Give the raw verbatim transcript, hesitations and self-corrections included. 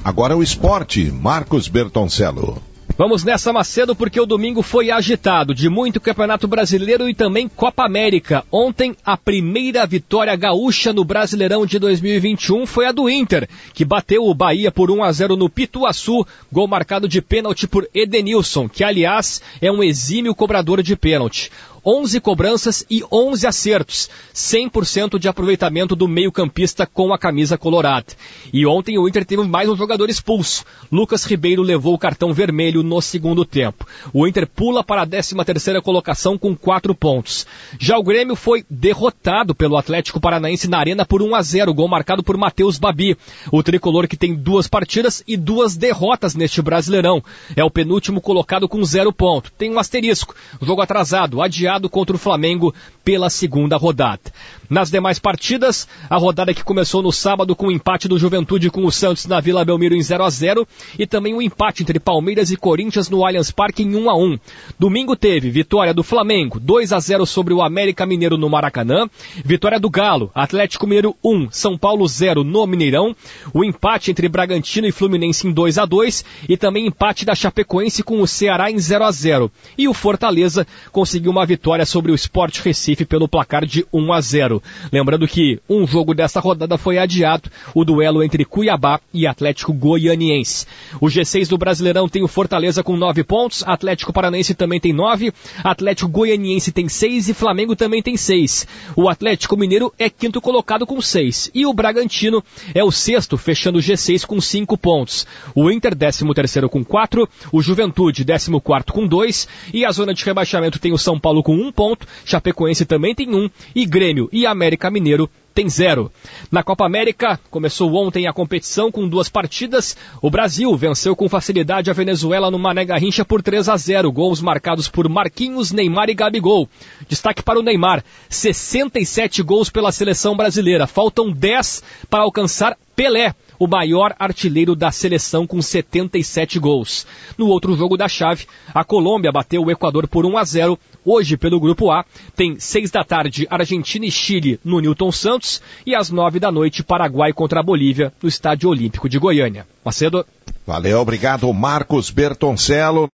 Agora o esporte, Marcos Bertoncello. Vamos nessa, Macedo, porque o domingo foi agitado, de muito Campeonato Brasileiro e também Copa América. Ontem, a primeira vitória gaúcha no Brasileirão de dois mil e vinte e um foi a do Inter, que bateu o Bahia por um a zero no Pituaçu, gol marcado de pênalti por Edenilson, que, aliás, é um exímio cobrador de pênalti. onze cobranças e onze acertos, cem por cento de aproveitamento do meio-campista com a camisa colorada. E ontem o Inter teve mais um jogador expulso. Lucas Ribeiro levou o cartão vermelho no segundo tempo. O Inter pula para a décima terceira colocação com quatro pontos. Já o Grêmio foi derrotado pelo Atlético Paranaense na Arena por um a zero, gol marcado por Matheus Babi. O tricolor, que tem duas partidas e duas derrotas neste Brasileirão, é o penúltimo colocado com zero ponto. Tem um asterisco, jogo atrasado, adiado contra o Flamengo pela segunda rodada. Nas demais partidas, a rodada que começou no sábado com o empate do Juventude com o Santos na Vila Belmiro em zero a zero e também o empate entre Palmeiras e Corinthians no Allianz Parque em um a um. Domingo teve vitória do Flamengo, dois a zero sobre o América Mineiro no Maracanã, vitória do Galo, Atlético Mineiro um, São Paulo zero no Mineirão, o empate entre Bragantino e Fluminense em dois a dois e também empate da Chapecoense com o Ceará em zero a zero. E o Fortaleza conseguiu uma vitória sobre o Sport Recife pelo placar de um a zero. Lembrando que um jogo dessa rodada foi adiado, o duelo entre Cuiabá e Atlético Goianiense. O G seis do Brasileirão tem o Fortaleza com nove pontos, Atlético Paranaense também tem nove, Atlético Goianiense tem seis e Flamengo também tem seis. O Atlético Mineiro é quinto colocado com seis e o Bragantino é o sexto, fechando o G seis com cinco pontos. O Inter, décimo terceiro com quatro, o Juventude, décimo quarto com dois e a zona de rebaixamento tem o São Paulo com um ponto, Chapecoense também tem um e Grêmio e América Mineiro tem zero. Na Copa América, começou ontem a competição com duas partidas. O Brasil venceu com facilidade a Venezuela no Mané Garrincha por três a zero. Gols marcados por Marquinhos, Neymar e Gabigol. Destaque para o Neymar, sessenta e sete gols pela seleção brasileira. Faltam dez para alcançar Pelé, o maior artilheiro da seleção com setenta e sete gols. No outro jogo da chave, a Colômbia bateu o Equador por um a zero. Hoje, pelo Grupo A, tem seis da tarde Argentina e Chile no Newton Santos e às nove da noite Paraguai contra a Bolívia no Estádio Olímpico de Goiânia. Macedo. Valeu, obrigado, Marcos Bertoncello.